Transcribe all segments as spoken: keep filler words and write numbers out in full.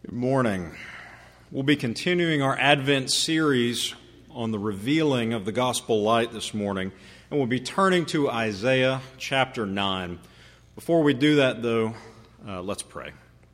Good morning. We'll be continuing our Advent series on the revealing of the gospel light this morning, and we'll be turning to Isaiah chapter nine. Before we do that, though, uh, let's pray.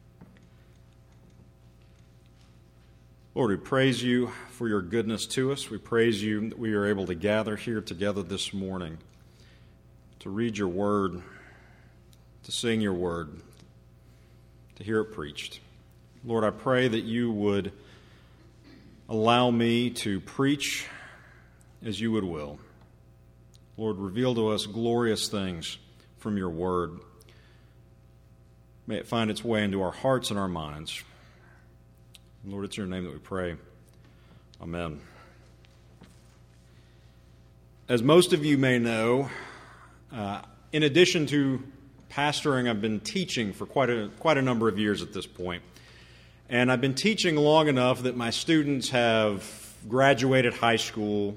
Lord, we praise you for your goodness to us. We praise you that we are able to gather here together this morning to read your word, to sing your word, to hear it preached. Lord, I pray that you would allow me to preach as you would will. Lord, reveal to us glorious things from your word. May it find its way into our hearts and our minds. Lord, it's in your name that we pray. Amen. As most of you may know, uh, in addition to pastoring, I've been teaching for quite a quite a number of years at this point. And I've been teaching long enough that my students have graduated high school,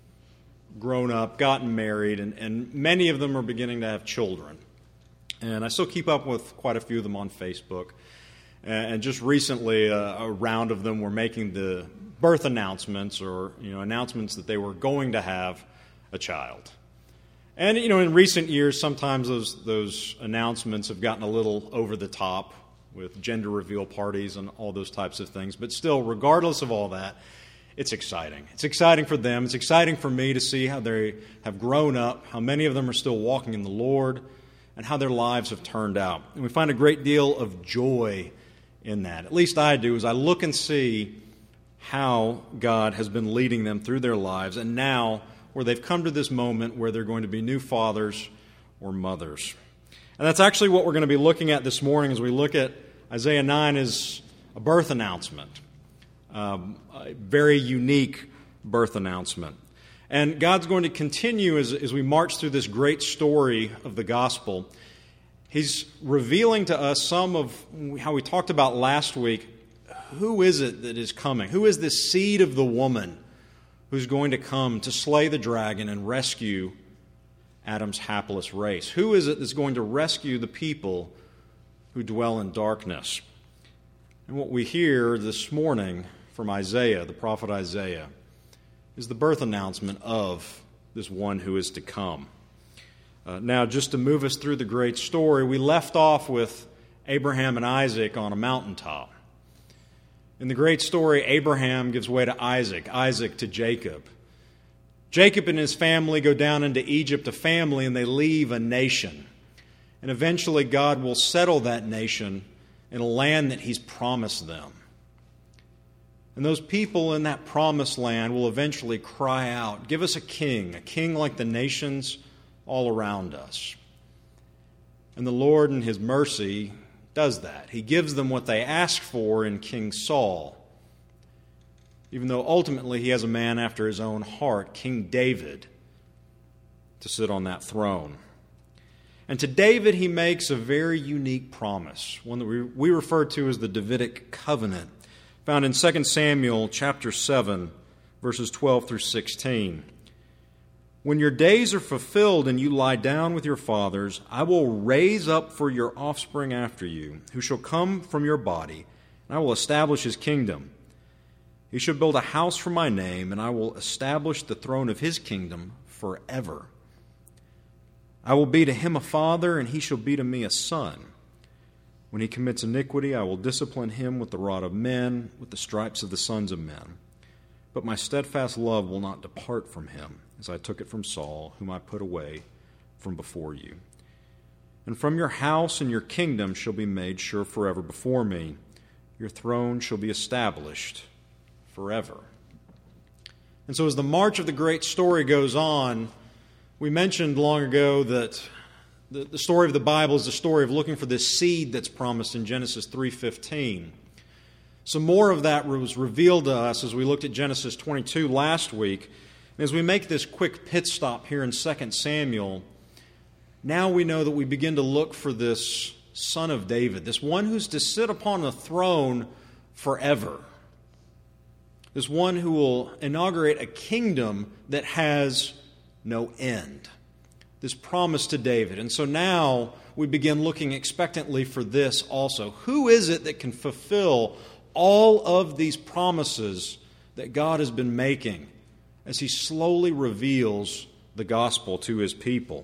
grown up, gotten married, and, and many of them are beginning to have children. And I still keep up with quite a few of them on Facebook. And just recently, uh, a round of them were making the birth announcements or, you know, announcements that they were going to have a child. And, you know, in recent years, sometimes those those announcements have gotten a little over the top with gender reveal parties and all those types of things. But still, regardless of all that, it's exciting. It's exciting for them. It's exciting for me to see how they have grown up, how many of them are still walking in the Lord, and how their lives have turned out. And we find a great deal of joy in that. At least I do, as I look and see how God has been leading them through their lives, and now where they've come to this moment where they're going to be new fathers or mothers. And that's actually what we're going to be looking at this morning as we look at Isaiah nine is a birth announcement, um, a very unique birth announcement. And God's going to continue as, as we march through this great story of the gospel. He's revealing to us some of how we talked about last week. Who is it that is coming? Who is this seed of the woman who's going to come to slay the dragon and rescue Adam's hapless race? Who is it that's going to rescue the people who dwell in darkness? And what we hear this morning from Isaiah, the prophet Isaiah, is the birth announcement of this one who is to come. Uh, now, just to move us through the great story, we left off with Abraham and Isaac on a mountaintop. In the great story, Abraham gives way to Isaac, Isaac to Jacob. Jacob and his family go down into Egypt, a family, and they leave a nation. And eventually God will settle that nation in a land that He's promised them. And those people in that promised land will eventually cry out, "Give us a king, a king like the nations all around us." And the Lord in His mercy does that. He gives them what they ask for in King Saul, even though ultimately He has a man after His own heart, King David, to sit on that throne. And to David He makes a very unique promise, one that we, we refer to as the Davidic covenant, found in Second Samuel chapter seven, verses twelve through sixteen. "When your days are fulfilled and you lie down with your fathers, I will raise up for your offspring after you, who shall come from your body, and I will establish his kingdom. He shall build a house for my name, and I will establish the throne of his kingdom forever. I will be to him a father, and he shall be to me a son. When he commits iniquity, I will discipline him with the rod of men, with the stripes of the sons of men. But my steadfast love will not depart from him, as I took it from Saul, whom I put away from before you. And from your house and your kingdom shall be made sure forever before me. Your throne shall be established forever." And so as the march of the great story goes on, we mentioned long ago that the, the story of the Bible is the story of looking for this seed that's promised in Genesis three fifteen. Some more of that was revealed to us as we looked at Genesis twenty-two last week. And as we make this quick pit stop here in Second Samuel, now we know that we begin to look for this son of David, this one who's to sit upon the throne forever. This one who will inaugurate a kingdom that has no end. This promise to David. And so now we begin looking expectantly for this also. Who is it that can fulfill all of these promises that God has been making as he slowly reveals the gospel to his people.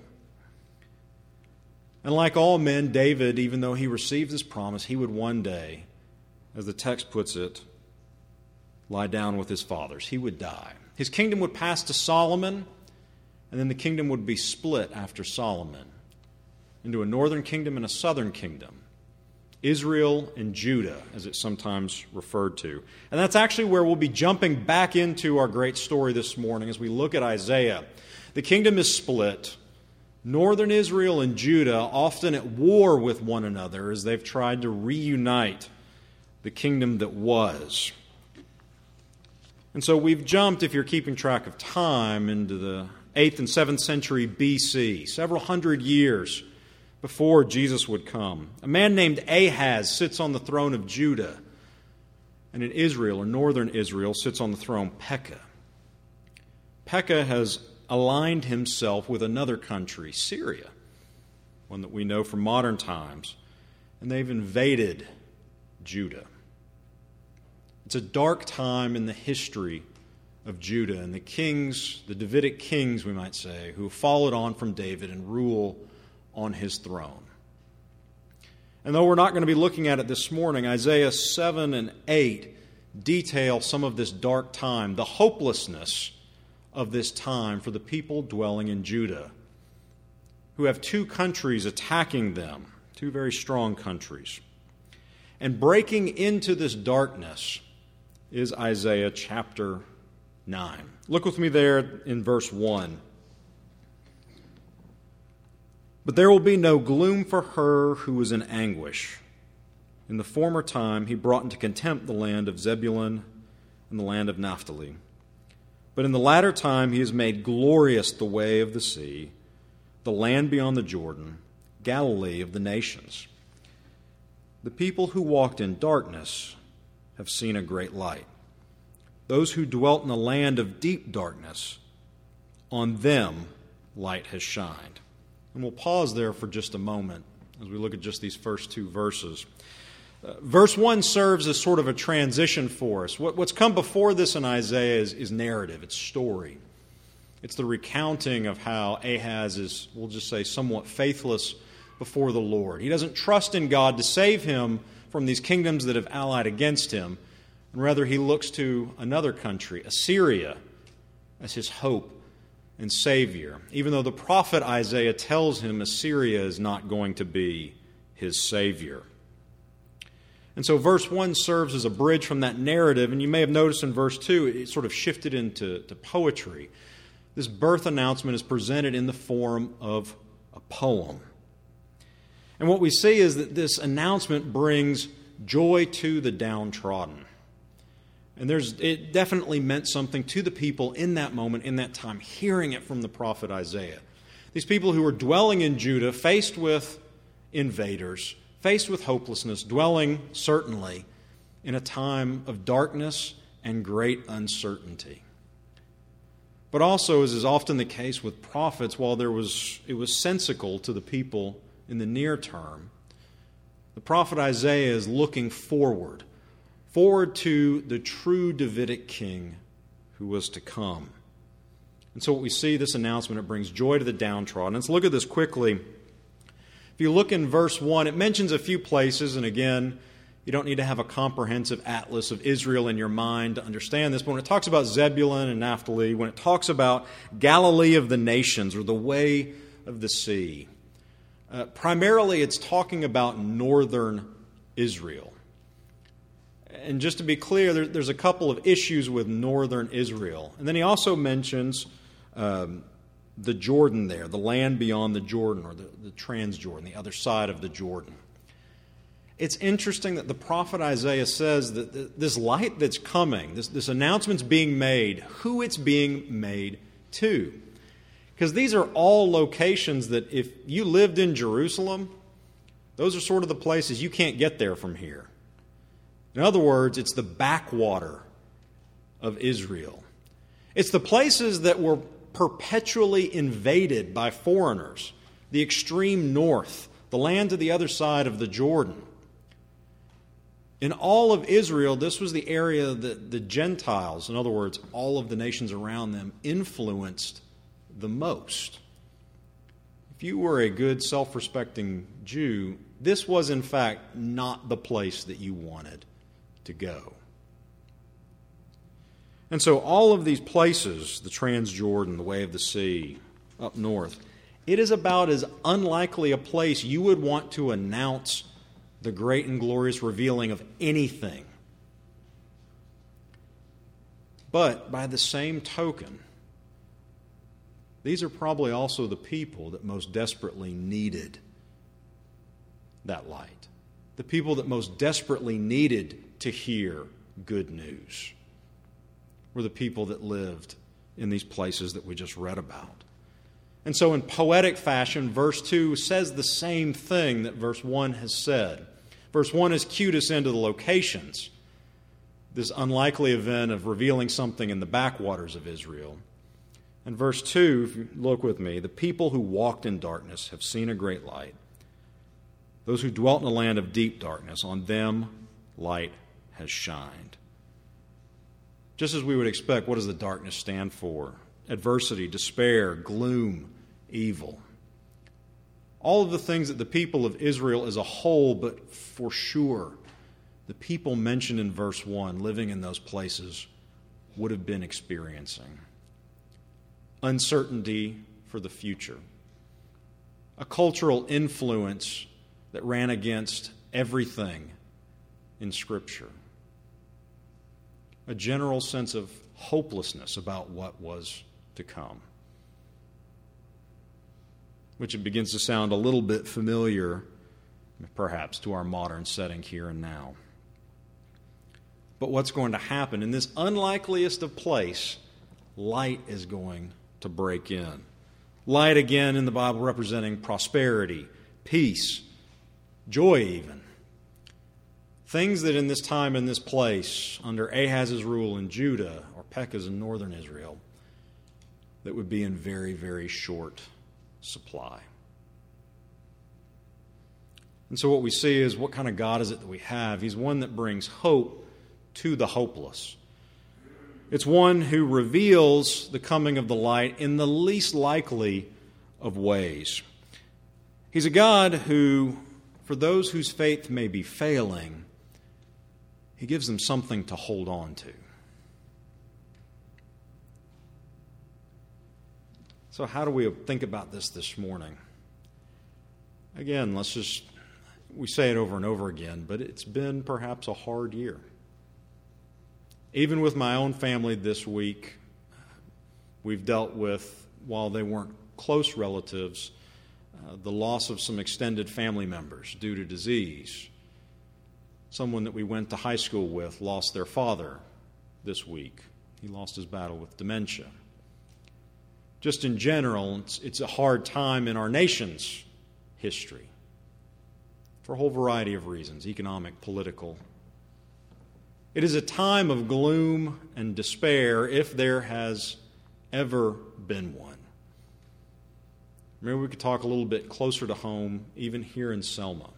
And like all men, David, even though he received this promise, he would one day, as the text puts it, lie down with his fathers. He would die. His kingdom would pass to Solomon, and then the kingdom would be split after Solomon into a northern kingdom and a southern kingdom. Israel and Judah, as it's sometimes referred to. And that's actually where we'll be jumping back into our great story this morning as we look at Isaiah. The kingdom is split. Northern Israel and Judah often at war with one another as they've tried to reunite the kingdom that was. And so we've jumped, if you're keeping track of time, into the eighth and seventh century B C, several hundred years before Jesus would come. A man named Ahaz sits on the throne of Judah, and in Israel, or northern Israel, sits on the throne Pekah. Pekah has aligned himself with another country, Syria, one that we know from modern times, and they've invaded Judah. It's a dark time in the history of Judah and the kings, the Davidic kings, we might say, who have followed on from David and rule on his throne. And though we're not going to be looking at it this morning, Isaiah seven and eight detail some of this dark time, the hopelessness of this time for the people dwelling in Judah, who have two countries attacking them, two very strong countries. And breaking into this darkness is Isaiah chapter nine. Look with me there in verse one. But there will be no gloom for her who was in anguish. In the former time he brought into contempt the land of Zebulun and the land of Naphtali. But in the latter time he has made glorious the way of the sea, the land beyond the Jordan, Galilee of the nations. The people who walked in darkness have seen a great light. Those who dwelt in a land of deep darkness, on them light has shined. And we'll pause there for just a moment as we look at just these first two verses. Uh, verse one serves as sort of a transition for us. What, what's come before this in Isaiah is, is narrative, it's story. It's the recounting of how Ahaz is, we'll just say, somewhat faithless before the Lord. He doesn't trust in God to save him from these kingdoms that have allied against him, and rather he looks to another country, Assyria, as his hope and Savior, even though the prophet Isaiah tells him Assyria is not going to be his Savior. And so verse one serves as a bridge from that narrative, and you may have noticed in verse two it sort of shifted into to poetry. This birth announcement is presented in the form of a poem. And what we see is that this announcement brings joy to the downtrodden. And there's it definitely meant something to the people in that moment, in that time, hearing it from the prophet Isaiah. These people who were dwelling in Judah, faced with invaders, faced with hopelessness, dwelling, certainly, in a time of darkness and great uncertainty. But also, as is often the case with prophets, while there was it was sensical to the people in the near term, the prophet Isaiah is looking forward, forward to the true Davidic king who was to come. And so what we see, this announcement, it brings joy to the downtrodden. Let's look at this quickly. If you look in verse one, it mentions a few places, and again, you don't need to have a comprehensive atlas of Israel in your mind to understand this, but when it talks about Zebulun and Naphtali, when it talks about Galilee of the nations, or the way of the sea, uh, primarily it's talking about northern Israel. And just to be clear, there, there's a couple of issues with northern Israel. And then he also mentions um, the Jordan there, the land beyond the Jordan, or the, the Transjordan, the other side of the Jordan. It's interesting that the prophet Isaiah says that this light that's coming, this, this announcement's being made, who it's being made to. Because these are all locations that if you lived in Jerusalem, those are sort of the places you can't get there from here. In other words, it's the backwater of Israel. It's the places that were perpetually invaded by foreigners, the extreme north, the land to the other side of the Jordan. In all of Israel, this was the area that the Gentiles, in other words, all of the nations around them, influenced the most. If you were a good, self-respecting Jew, this was in fact not the place that you wanted to go. And so all of these places, the Transjordan, the Way of the Sea, up north, it is about as unlikely a place you would want to announce the great and glorious revealing of anything. But by the same token, these are probably also the people that most desperately needed that light. The people that most desperately needed to hear good news were the people that lived in these places that we just read about. And so in poetic fashion, verse two says the same thing that verse one has said. Verse one has cued us into the locations, this unlikely event of revealing something in the backwaters of Israel. And verse two, if you look with me, the people who walked in darkness have seen a great light. Those who dwelt in a land of deep darkness, on them light has shined. Just as we would expect, what does the darkness stand for? Adversity, despair, gloom, evil. All of the things that the people of Israel as a whole, but for sure, the people mentioned in verse one, living in those places, would have been experiencing. Uncertainty for the future. A cultural influence that ran against everything in Scripture. A general sense of hopelessness about what was to come. Which it begins to sound a little bit familiar, perhaps, to our modern setting here and now. But what's going to happen? In this unlikeliest of place, light is going to break in. Light, again, in the Bible representing prosperity, peace, joy even. Things that in this time, in this place, under Ahaz's rule in Judah, or Pekah's in northern Israel, that would be in very, very short supply. And so what we see is, what kind of God is it that we have? He's one that brings hope to the hopeless. It's one who reveals the coming of the light in the least likely of ways. He's a God who, for those whose faith may be failing, He gives them something to hold on to. So how do we think about this this morning? Again, let's just, we say it over and over again, but it's been perhaps a hard year. Even with my own family this week, we've dealt with, while they weren't close relatives, uh, the loss of some extended family members due to disease. Someone that we went to high school with lost their father this week. He lost his battle with dementia. Just in general, it's, it's a hard time in our nation's history for a whole variety of reasons, economic, political. It is a time of gloom and despair, if there has ever been one. Maybe we could talk a little bit closer to home, even here in Selma.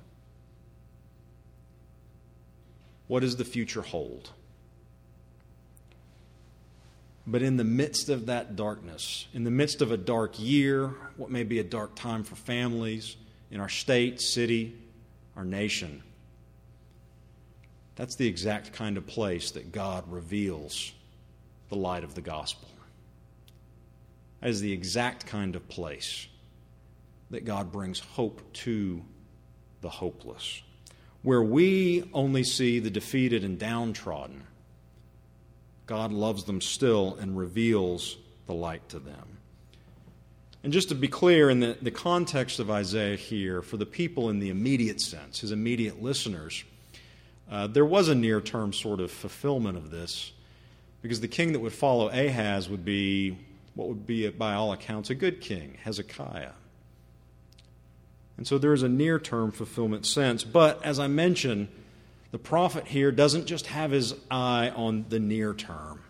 What does the future hold? But in the midst of that darkness, in the midst of a dark year, what may be a dark time for families in our state, city, our nation, that's the exact kind of place that God reveals the light of the gospel. That is the exact kind of place that God brings hope to the hopeless. Where we only see the defeated and downtrodden, God loves them still and reveals the light to them. And just to be clear, in the, the context of Isaiah here, for the people in the immediate sense, his immediate listeners, uh, there was a near-term sort of fulfillment of this, because the king that would follow Ahaz would be what would be, by all accounts, a good king, Hezekiah. And so there is a near-term fulfillment sense. But as I mentioned, the prophet here doesn't just have his eye on the near term,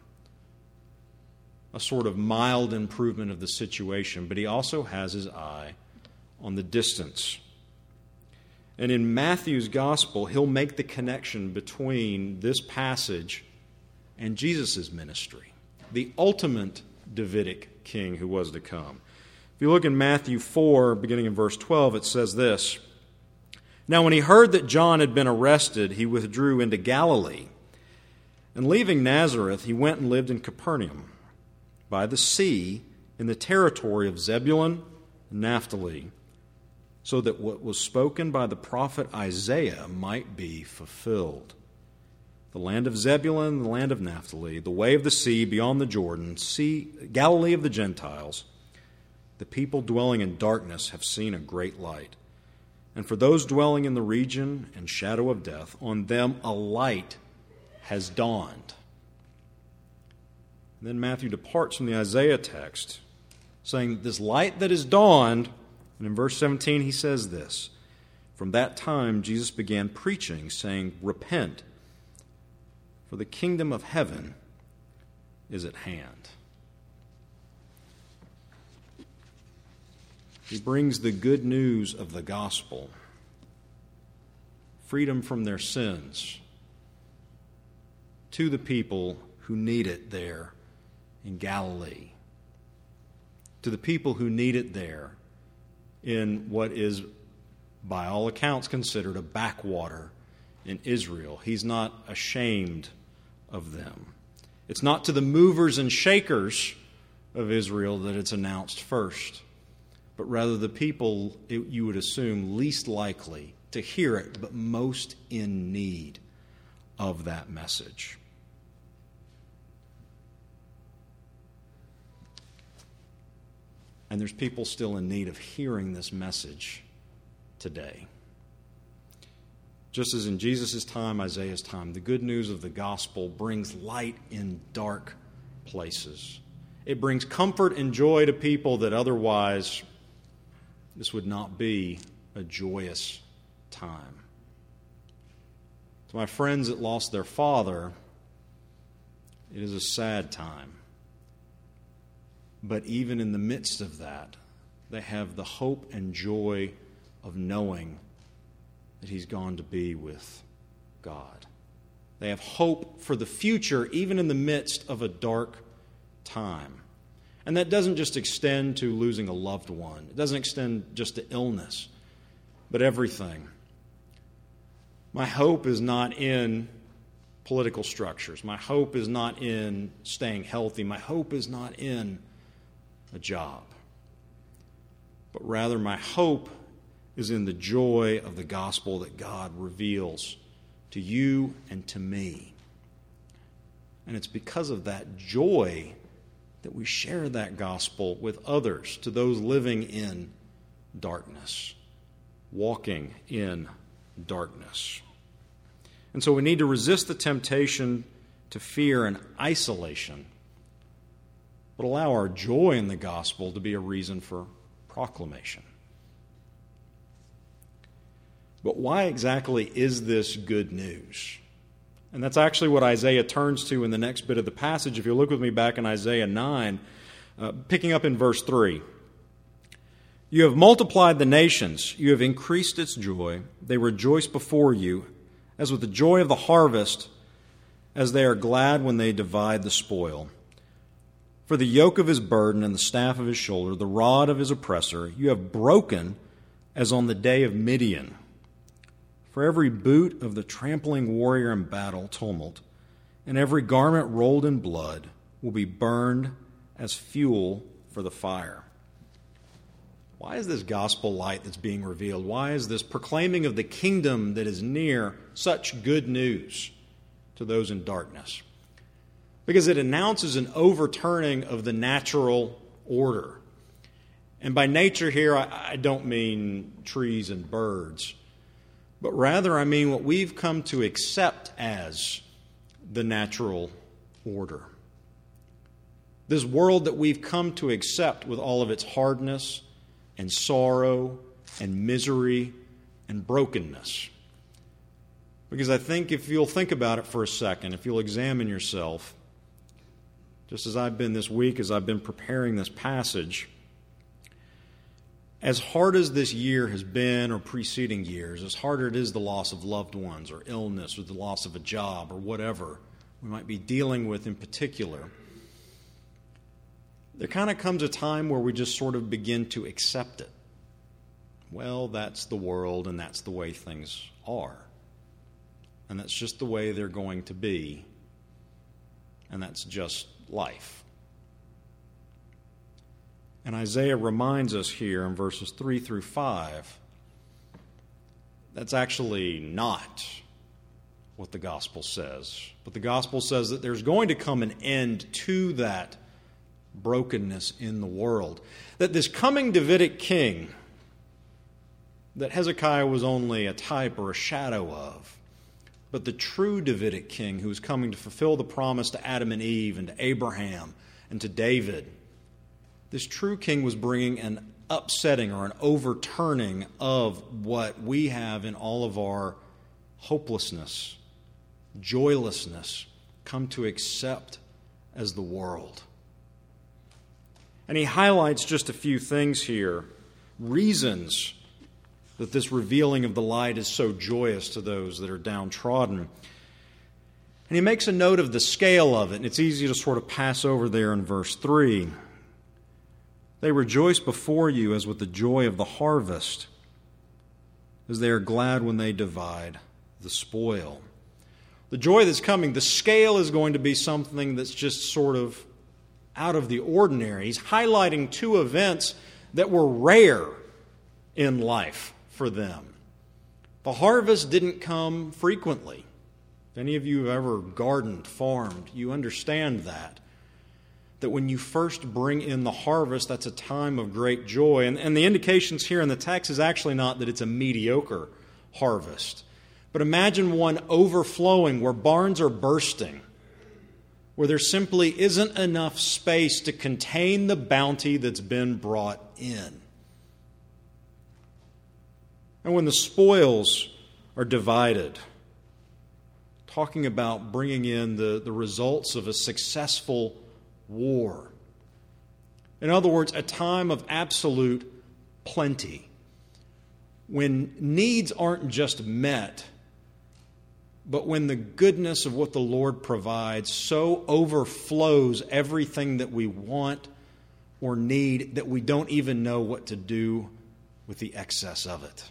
a sort of mild improvement of the situation, but he also has his eye on the distance. And in Matthew's gospel, he'll make the connection between this passage and Jesus' ministry, the ultimate Davidic king who was to come. If you look in Matthew four, beginning in verse twelve, it says this: "Now when he heard that John had been arrested, he withdrew into Galilee. And leaving Nazareth, he went and lived in Capernaum, by the sea, in the territory of Zebulun and Naphtali, so that what was spoken by the prophet Isaiah might be fulfilled. The land of Zebulun, the land of Naphtali, the way of the sea beyond the Jordan, sea, Galilee of the Gentiles. The people dwelling in darkness have seen a great light. And for those dwelling in the region and shadow of death, on them a light has dawned." And then Matthew departs from the Isaiah text, saying this light that has dawned, and in verse seventeen he says this: "From that time Jesus began preaching, saying, 'Repent, for the kingdom of heaven is at hand.'" He brings the good news of the gospel, freedom from their sins, to the people who need it there in Galilee, to the people who need it there in what is, by all accounts, considered a backwater in Israel. He's not ashamed of them. It's not to the movers and shakers of Israel that it's announced first, but rather the people, it, you would assume, least likely to hear it, but most in need of that message. And there's people still in need of hearing this message today. Just as in Jesus' time, Isaiah's time, the good news of the gospel brings light in dark places. It brings comfort and joy to people that otherwise this would not be a joyous time. To my friends that lost their father, it is a sad time. But even in the midst of that, they have the hope and joy of knowing that he's gone to be with God. They have hope for the future, even in the midst of a dark time. And that doesn't just extend to losing a loved one. It doesn't extend just to illness, but everything. My hope is not in political structures. My hope is not in staying healthy. My hope is not in a job. But rather, my hope is in the joy of the gospel that God reveals to you and to me. And it's because of that joy that we share that gospel with others, to those living in darkness, walking in darkness. And so we need to resist the temptation to fear and isolation, but allow our joy in the gospel to be a reason for proclamation. But why exactly is this good news? And that's actually what Isaiah turns to in the next bit of the passage. If you look with me back in Isaiah nine, uh, picking up in verse three. "You have multiplied the nations, you have increased its joy. They rejoice before you, as with the joy of the harvest, as they are glad when they divide the spoil. For the yoke of his burden and the staff of his shoulder, the rod of his oppressor, you have broken as on the day of Midian. For every boot of the trampling warrior in battle tumult, and every garment rolled in blood will be burned as fuel for the fire." Why is this gospel light that's being revealed? Why is this proclaiming of the kingdom that is near such good news to those in darkness? Because it announces an overturning of the natural order. And by nature here, I, I don't mean trees and birds, but rather I mean what we've come to accept as the natural order. This world that we've come to accept with all of its hardness and sorrow and misery and brokenness. Because I think if you'll think about it for a second, if you'll examine yourself, just as I've been this week, as I've been preparing this passage, as hard as this year has been, or preceding years, as hard as it is the loss of loved ones, or illness, or the loss of a job, or whatever we might be dealing with in particular, there kind of comes a time where we just sort of begin to accept it. Well, that's the world, and that's the way things are. And that's just the way they're going to be. And that's just life. And Isaiah reminds us here in verses three through five, that's actually not what the gospel says. But the gospel says that there's going to come an end to that brokenness in the world. That this coming Davidic king, that Hezekiah was only a type or a shadow of, but the true Davidic king who is coming to fulfill the promise to Adam and Eve and to Abraham and to David, this true king was bringing an upsetting or an overturning of what we have in all of our hopelessness, joylessness, come to accept as the world. And he highlights just a few things here, reasons that this revealing of the light is so joyous to those that are downtrodden. And he makes a note of the scale of it, and it's easy to sort of pass over there in verse three. They rejoice before you as with the joy of the harvest, as they are glad when they divide the spoil. The joy that's coming, the scale is going to be something that's just sort of out of the ordinary. He's highlighting two events that were rare in life for them. The harvest didn't come frequently. If any of you have ever gardened, farmed, you understand that. That when you first bring in the harvest, that's a time of great joy. And, and the indications here in the text is actually not that it's a mediocre harvest. But imagine one overflowing where barns are bursting, where there simply isn't enough space to contain the bounty that's been brought in. And when the spoils are divided, talking about bringing in the, the results of a successful war. In other words, a time of absolute plenty, when needs aren't just met, but when the goodness of what the Lord provides so overflows everything that we want or need that we don't even know what to do with the excess of it.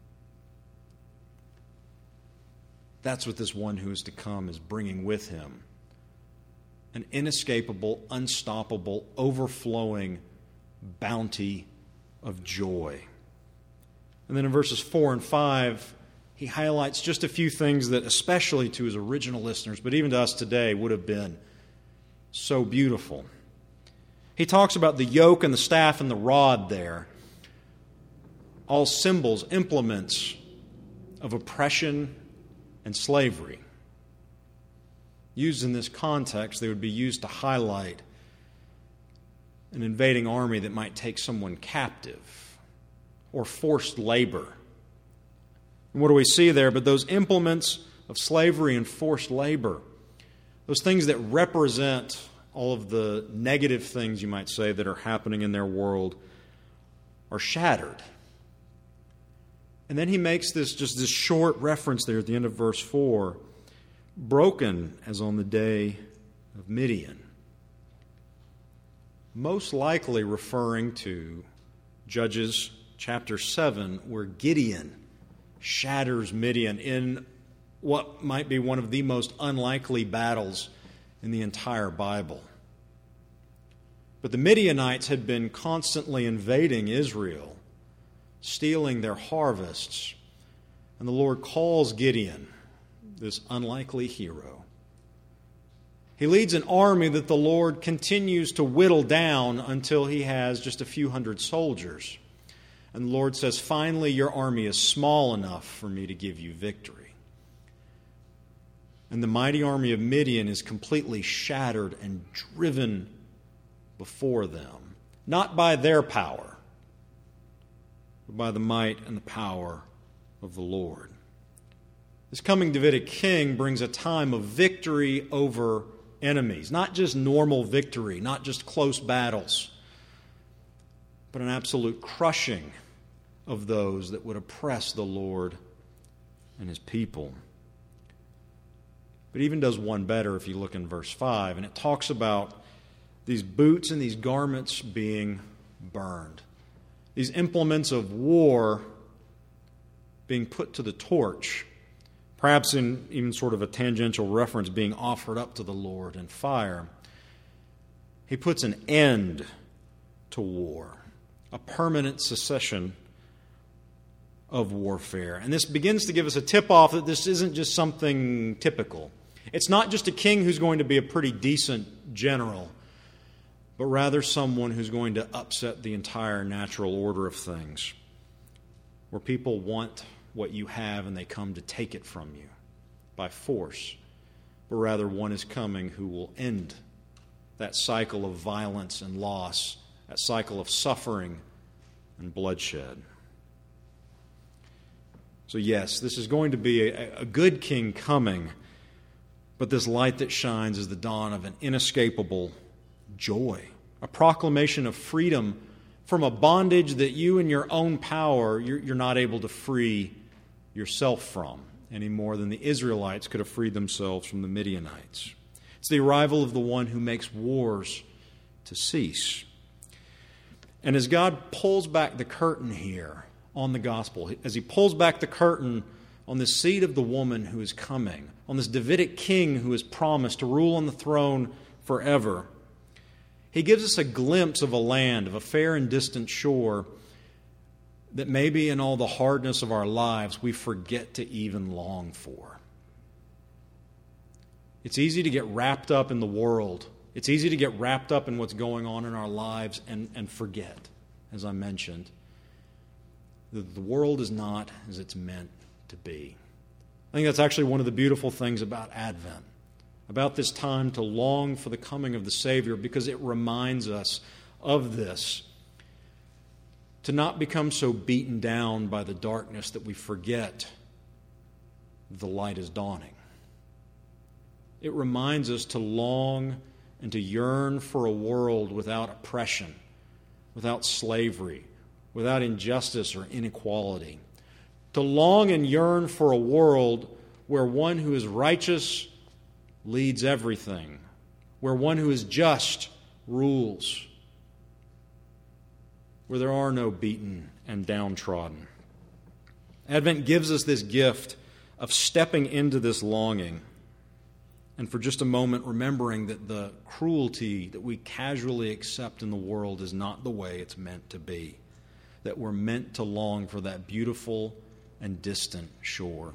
That's what this one who is to come is bringing with him. An inescapable, unstoppable, overflowing bounty of joy. And then in verses four and five, he highlights just a few things that, especially to his original listeners, but even to us today, would have been so beautiful. He talks about the yoke and the staff and the rod there, all symbols, implements of oppression and slavery. Used in this context, they would be used to highlight an invading army that might take someone captive or forced labor. And what do we see there? But those implements of slavery and forced labor, those things that represent all of the negative things, you might say, that are happening in their world, are shattered. And then he makes this just this short reference there at the end of verse four, broken as on the day of Midian. Most likely referring to Judges chapter seven, where Gideon shatters Midian in what might be one of the most unlikely battles in the entire Bible. But the Midianites had been constantly invading Israel, stealing their harvests, and the Lord calls Gideon, this unlikely hero. He leads an army that the Lord continues to whittle down until he has just a few hundred soldiers. And the Lord says, finally, your army is small enough for me to give you victory. And the mighty army of Midian is completely shattered and driven before them, not by their power, but by the might and the power of the Lord. This coming Davidic king brings a time of victory over enemies, not just normal victory, not just close battles, but an absolute crushing of those that would oppress the Lord and his people. But it even does one better if you look in verse five, and it talks about these boots and these garments being burned. These implements of war being put to the torch, perhaps in even sort of a tangential reference, being offered up to the Lord in fire. He puts an end to war, a permanent cessation of warfare. And this begins to give us a tip-off that this isn't just something typical. It's not just a king who's going to be a pretty decent general, but rather someone who's going to upset the entire natural order of things, where people want what you have and they come to take it from you by force, but rather one is coming who will end that cycle of violence and loss, that cycle of suffering and bloodshed. So yes, this is going to be a, a good king coming, but this light that shines is the dawn of an inescapable joy, a proclamation of freedom from a bondage that you in your own power, you're, you're not able to free yourself from any more than the Israelites could have freed themselves from the Midianites. It's the arrival of the one who makes wars to cease. And as God pulls back the curtain here on the gospel, as he pulls back the curtain on the seed of the woman who is coming, on this Davidic king who is promised to rule on the throne forever, he gives us a glimpse of a land, of a fair and distant shore that maybe in all the hardness of our lives we forget to even long for. It's easy to get wrapped up in the world. It's easy to get wrapped up in what's going on in our lives and, and forget, as I mentioned, that the world is not as it's meant to be. I think that's actually one of the beautiful things about Advent, about this time to long for the coming of the Savior, because it reminds us of this, to not become so beaten down by the darkness that we forget the light is dawning. It reminds us to long and to yearn for a world without oppression, without slavery, without injustice or inequality. To long and yearn for a world where one who is righteous leads everything, where one who is just rules, where there are no beaten and downtrodden. Advent gives us this gift of stepping into this longing, and for just a moment remembering that the cruelty that we casually accept in the world is not the way it's meant to be, that we're meant to long for that beautiful and distant shore.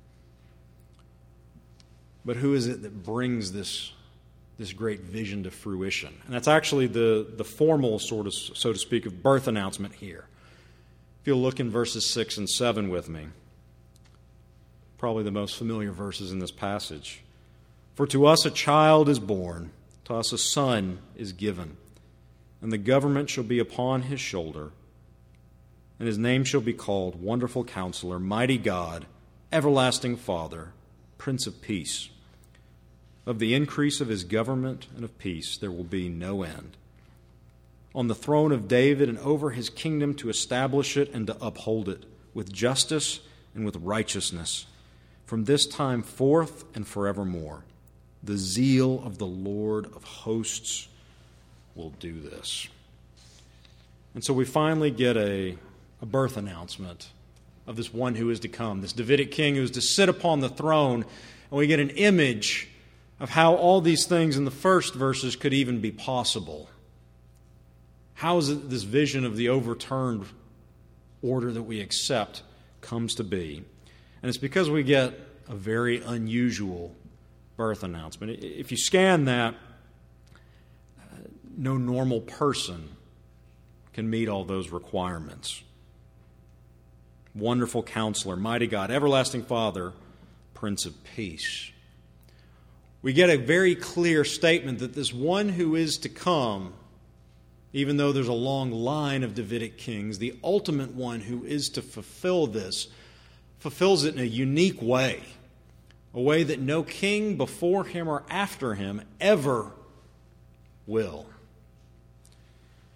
But who is it that brings this, this great vision to fruition? And that's actually the, the formal, sort of, so to speak, of birth announcement here. If you'll look in verses six and seven with me, probably the most familiar verses in this passage. For to us a child is born, to us a son is given, and the government shall be upon his shoulder, and his name shall be called Wonderful Counselor, Mighty God, Everlasting Father, Prince of Peace. Of the increase of his government and of peace there will be no end. On the throne of David and over his kingdom, to establish it and to uphold it with justice and with righteousness from this time forth and forevermore. The zeal of the Lord of hosts will do this. And so we finally get a, a birth announcement of this one who is to come, this Davidic king who is to sit upon the throne, and we get an image of how all these things in the first verses could even be possible. How is it this vision of the overturned order that we accept comes to be? And it's because we get a very unusual birth announcement. If you scan that, uh, no normal person can meet all those requirements. Wonderful Counselor, Mighty God, Everlasting Father, Prince of Peace. We get a very clear statement that this one who is to come, even though there's a long line of Davidic kings, the ultimate one who is to fulfill this, fulfills it in a unique way, a way that no king before him or after him ever will.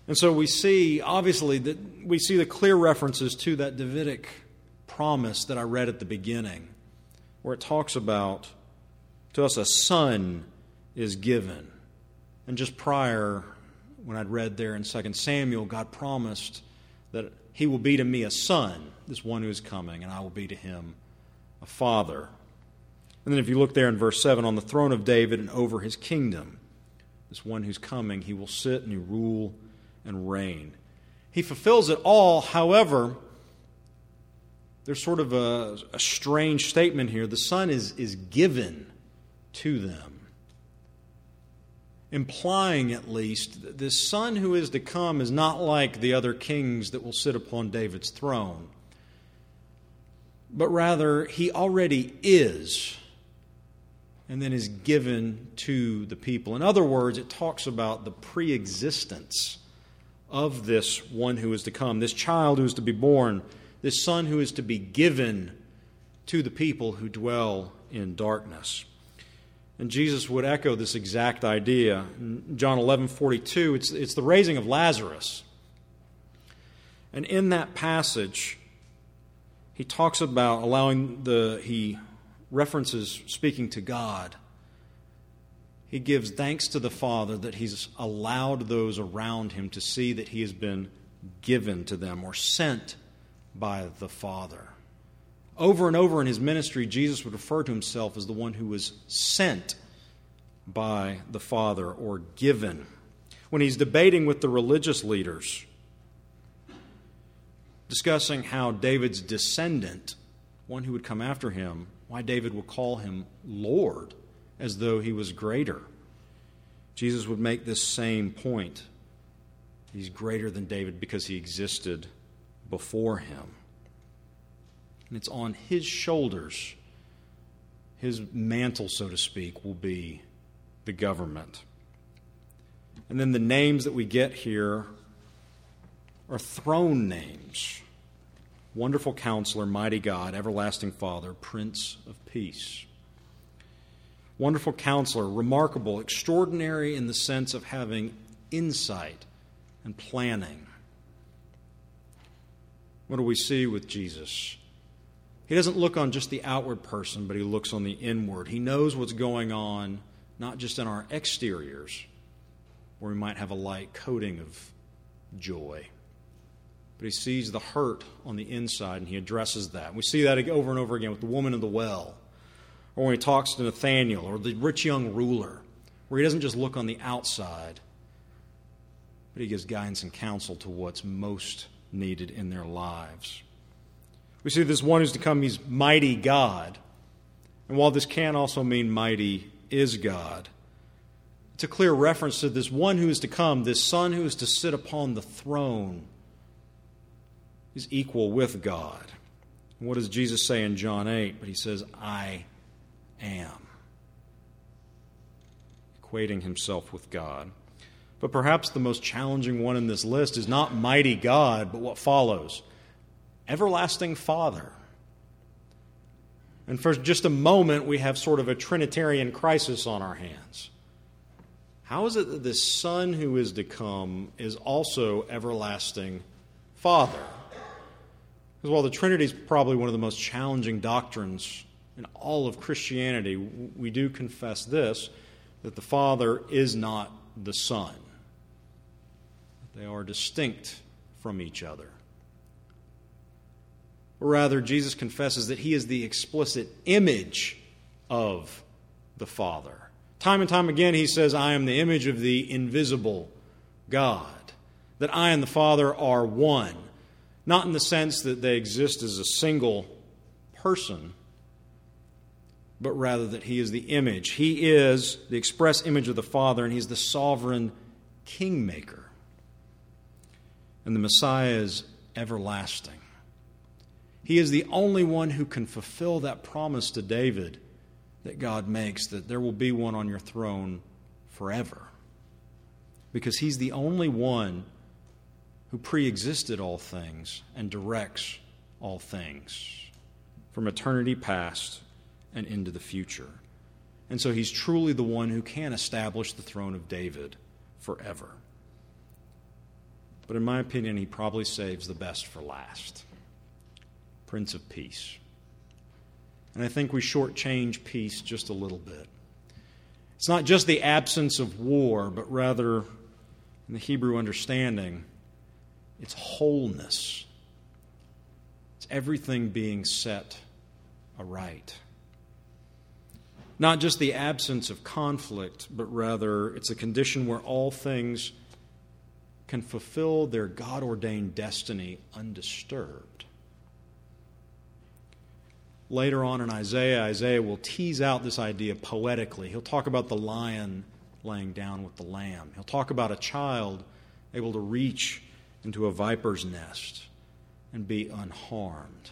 And so we see, obviously, that we see the clear references to that Davidic promise that I read at the beginning, where it talks about, to us a son is given. And just prior, when I'd read there in Second Samuel, God promised that he will be to me a son, this one who is coming, and I will be to him a father. And then if you look there in verse seven, on the throne of David and over his kingdom, this one who's coming, he will sit and he rule and reign. He fulfills it all. However, there's sort of a, a strange statement here. The Son is, is given to them, implying at least that this Son who is to come is not like the other kings that will sit upon David's throne, but rather he already is and then is given to the people. In other words, it talks about the pre-existence of this one who is to come, this child who is to be born, this son who is to be given to the people who dwell in darkness. And Jesus would echo this exact idea. In John eleven forty-two, it's, it's the raising of Lazarus. And in that passage, he talks about allowing the, he references speaking to God. He gives thanks to the Father that he's allowed those around him to see that he has been given to them or sent by the Father. Over and over in his ministry, Jesus would refer to himself as the one who was sent by the Father or given. When he's debating with the religious leaders, discussing how David's descendant, one who would come after him, why David would call him Lord, as though he was greater. Jesus would make this same point. He's greater than David because he existed before him. And it's on his shoulders, his mantle, so to speak, will be the government. And then the names that we get here are throne names. Wonderful Counselor, Mighty God, Everlasting Father, Prince of Peace. Wonderful Counselor, remarkable, extraordinary in the sense of having insight and planning. What do we see with Jesus? He doesn't look on just the outward person, but he looks on the inward. He knows what's going on, not just in our exteriors, where we might have a light coating of joy, but he sees the hurt on the inside, and he addresses that. We see that over and over again with the woman of the well, or when he talks to Nathanael, or the rich young ruler, where he doesn't just look on the outside, but he gives guidance and counsel to what's most needed in their lives. We see this one who's to come, he's mighty God. And while this can also mean mighty is God, it's a clear reference to this one who is to come, this Son who is to sit upon the throne, is equal with God. And what does Jesus say in John eight? But he says, I am. Equating himself with God. But perhaps the most challenging one in this list is not mighty God, but what follows. Everlasting Father. And for just a moment, we have sort of a Trinitarian crisis on our hands. How is it that this Son who is to come is also everlasting Father? Because while the Trinity is probably one of the most challenging doctrines in all of Christianity, we do confess this, that the Father is not the Son. They are distinct from each other. Or rather, Jesus confesses that he is the explicit image of the Father. Time and time again, he says, I am the image of the invisible God, that I and the Father are one. Not in the sense that they exist as a single person, but rather that he is the image. He is the express image of the Father, and he's the sovereign kingmaker. And the Messiah is everlasting. He is the only one who can fulfill that promise to David that God makes, that there will be one on your throne forever. Because he's the only one who pre-existed all things and directs all things from eternity past and into the future. And so he's truly the one who can establish the throne of David forever. but in my opinion, he probably saves the best for last. Prince of Peace. And I think we shortchange peace just a little bit. It's not just the absence of war, but rather, in the Hebrew understanding, it's wholeness. It's everything being set aright. Not just the absence of conflict, but rather it's a condition where all things can fulfill their God-ordained destiny undisturbed. Later on in Isaiah, Isaiah will tease out this idea poetically. He'll talk about the lion laying down with the lamb. He'll talk about a child able to reach into a viper's nest and be unharmed.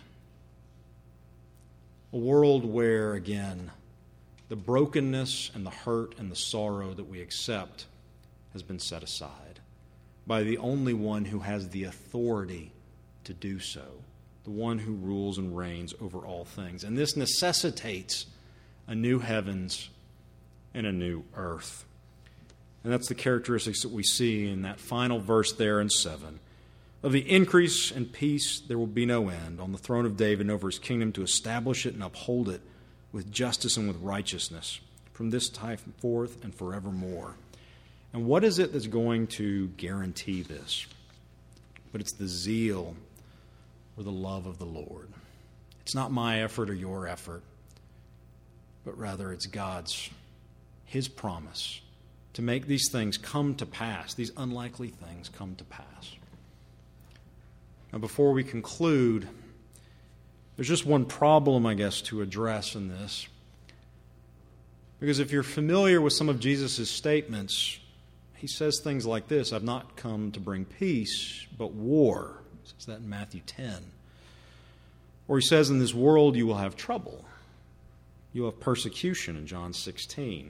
A world where, again, the brokenness and the hurt and the sorrow that we accept has been set aside by the only one who has the authority to do so, the one who rules and reigns over all things. And this necessitates a new heavens and a new earth. And that's the characteristics that we see in that final verse there in seven. Of the increase and peace there will be no end on the throne of David and over his kingdom, to establish it and uphold it with justice and with righteousness from this time forth and forevermore. And what is it that's going to guarantee this? But it's the zeal or the love of the Lord. It's not my effort or your effort, but rather it's God's, His promise to make these things come to pass, these unlikely things come to pass. Now, before we conclude, there's just one problem, I guess, to address in this. Because if you're familiar with some of Jesus' statements, he says things like this: I've not come to bring peace, but war. He says that in Matthew ten. Or he says, in this world you will have trouble. You'll have persecution in John sixteen.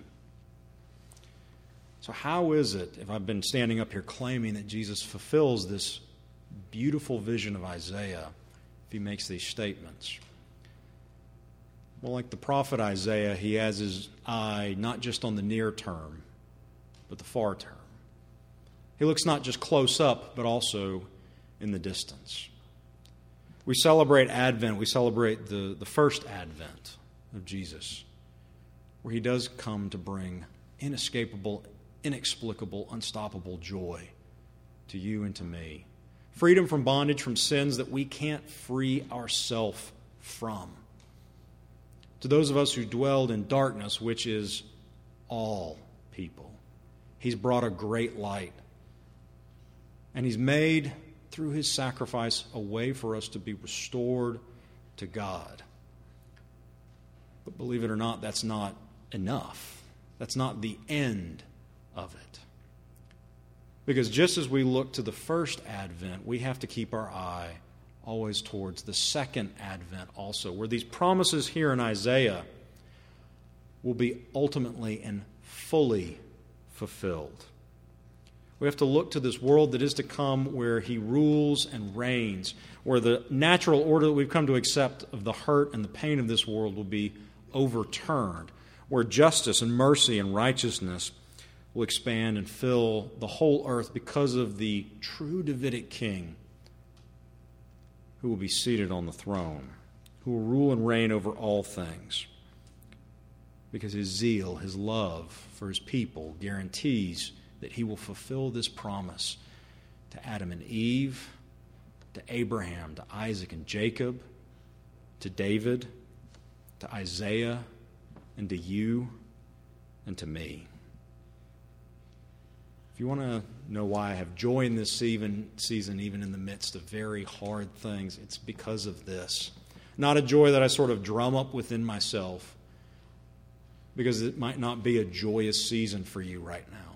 So how is it, if I've been standing up here claiming that Jesus fulfills this beautiful vision of Isaiah, if he makes these statements? Well, like the prophet Isaiah, he has his eye not just on the near term, but the far term. He looks not just close up, but also in the distance. We celebrate Advent, we celebrate the, the first Advent of Jesus, where he does come to bring inescapable, inexplicable, unstoppable joy to you and to me. Freedom from bondage, from sins that we can't free ourselves from. To those of us who dwelled in darkness, which is all people, he's brought a great light. And he's made, through his sacrifice, a way for us to be restored to God. But believe it or not, that's not enough. That's not the end of it. Because just as we look to the first Advent, we have to keep our eye always towards the second Advent also, where these promises here in Isaiah will be ultimately and fully fulfilled. We have to look to this world that is to come, where he rules and reigns, where the natural order that we've come to accept of the hurt and the pain of this world will be overturned, where justice and mercy and righteousness will expand and fill the whole earth because of the true Davidic king who will be seated on the throne, who will rule and reign over all things, because his zeal, his love for his people guarantees that he will fulfill this promise to Adam and Eve, to Abraham, to Isaac and Jacob, to David, to Isaiah, and to you, and to me. If you want to know why I have joy in this season, season, even in the midst of very hard things, it's because of this. Not a joy that I sort of drum up within myself, because it might not be a joyous season for you right now.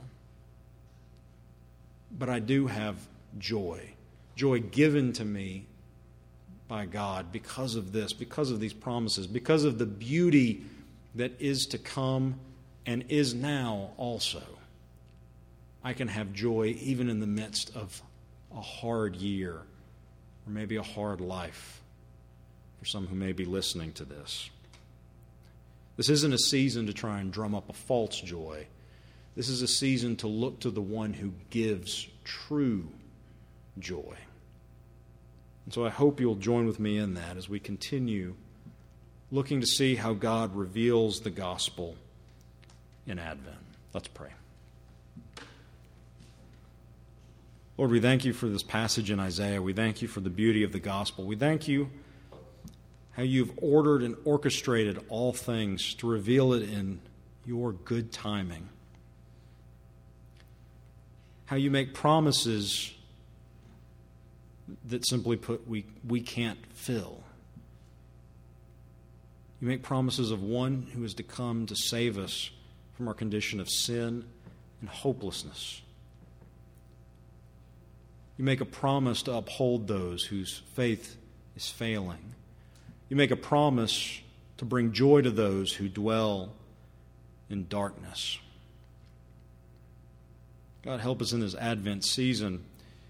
But I do have joy, joy given to me by God because of this, because of these promises, because of the beauty that is to come and is now also. I can have joy even in the midst of a hard year, or maybe a hard life for some who may be listening to this. This isn't a season to try and drum up a false joy. This is a season to look to the one who gives true joy. And so I hope you'll join with me in that as we continue looking to see how God reveals the gospel in Advent. Let's pray. Lord, we thank you for this passage in Isaiah. We thank you for the beauty of the gospel. We thank you how you've ordered and orchestrated all things to reveal it in your good timing. How you make promises that, simply put, we, we can't fill. You make promises of one who is to come to save us from our condition of sin and hopelessness. You make a promise to uphold those whose faith is failing. You make a promise to bring joy to those who dwell in darkness. God, help us in this Advent season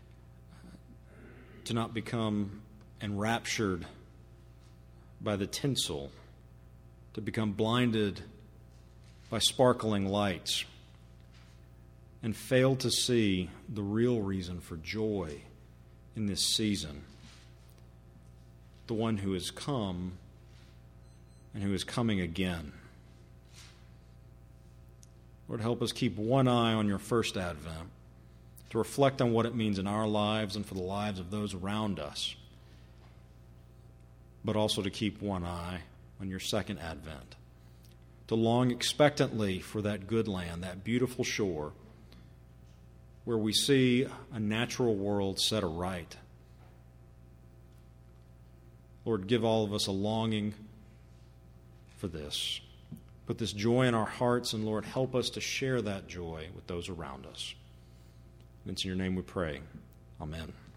to not become enraptured by the tinsel, to become blinded by sparkling lights, and fail to see the real reason for joy in this season. The one who has come and who is coming again. Lord, help us keep one eye on your first advent, to reflect on what it means in our lives and for the lives of those around us, but also to keep one eye on your second advent, to long expectantly for that good land, that beautiful shore, where we see a natural world set aright. Lord, give all of us a longing for this. Put this joy in our hearts, and Lord, help us to share that joy with those around us. And it's in your name we pray. Amen.